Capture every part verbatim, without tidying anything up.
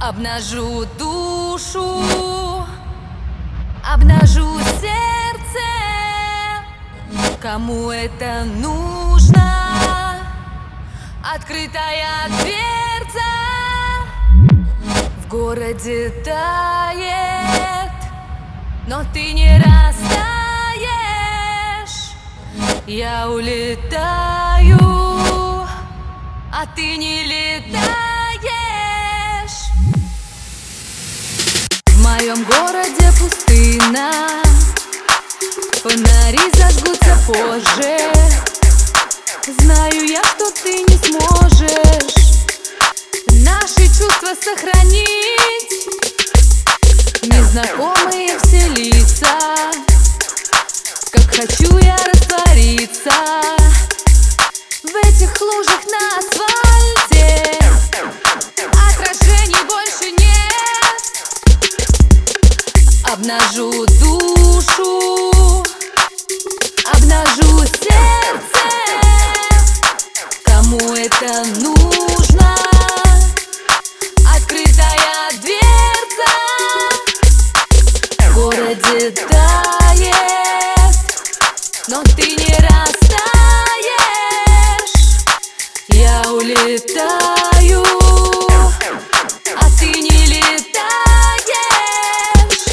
Обнажу душу, обнажу сердце, кому это нужно. Открытая дверца в городе тает, но ты не растаешь. Я улетаю, а ты не летаешь. В моем городе пустына, фонари зажгутся позже. Знаю я, что ты не сможешь наши чувства сохранить. Незнакомые все лица, как хочу я раствориться в этих лужах на асфальте. Отражений больше нет. Обнажу душу, обнажу сердце, кому это нужно. Открытая дверца в городе тает, но ты не растаешь. Я улетаю, а ты не летаешь.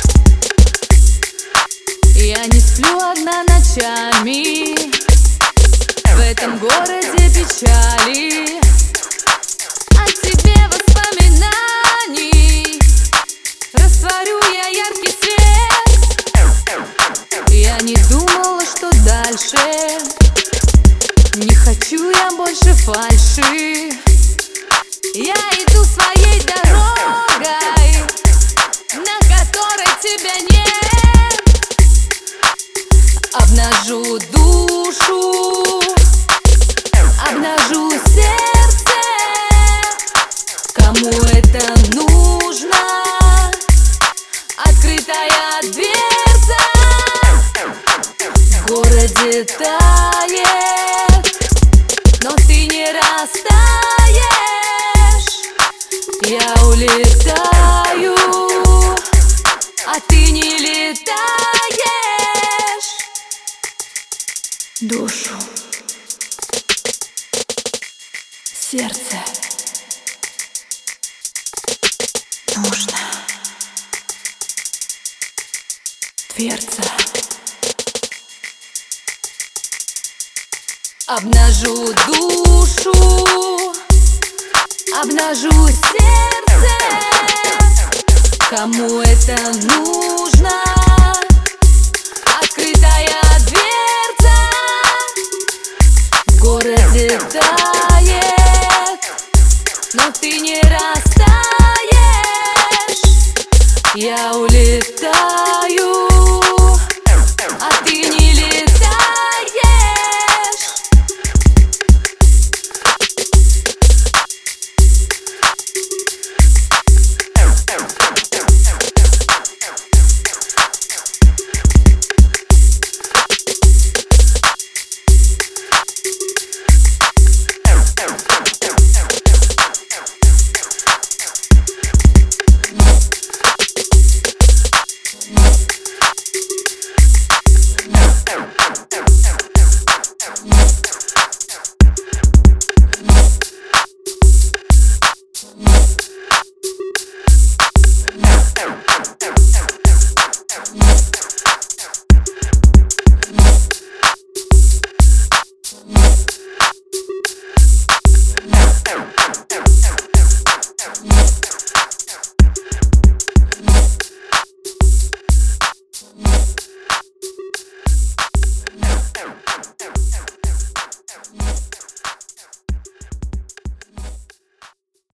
Я не сплю одна ночами в этом городе печали. О тебе воспоминаний растворю я яркий свет. Я не думала, что дальше. Не хочу я больше фальши. Я иду своей дорогой, на которой тебя нет. Обнажу душу, обнажу сердце, кому это нужно. Открытая дверца в городе тает, но ты не растаешь. Я улетаю, а ты не летаешь. Душу, сердце нужно. Дверца. Обнажу душу, обнажу сердце, кому это нужно. Открытая дверца в городе тает, но ты не растаешь. Я улетаю,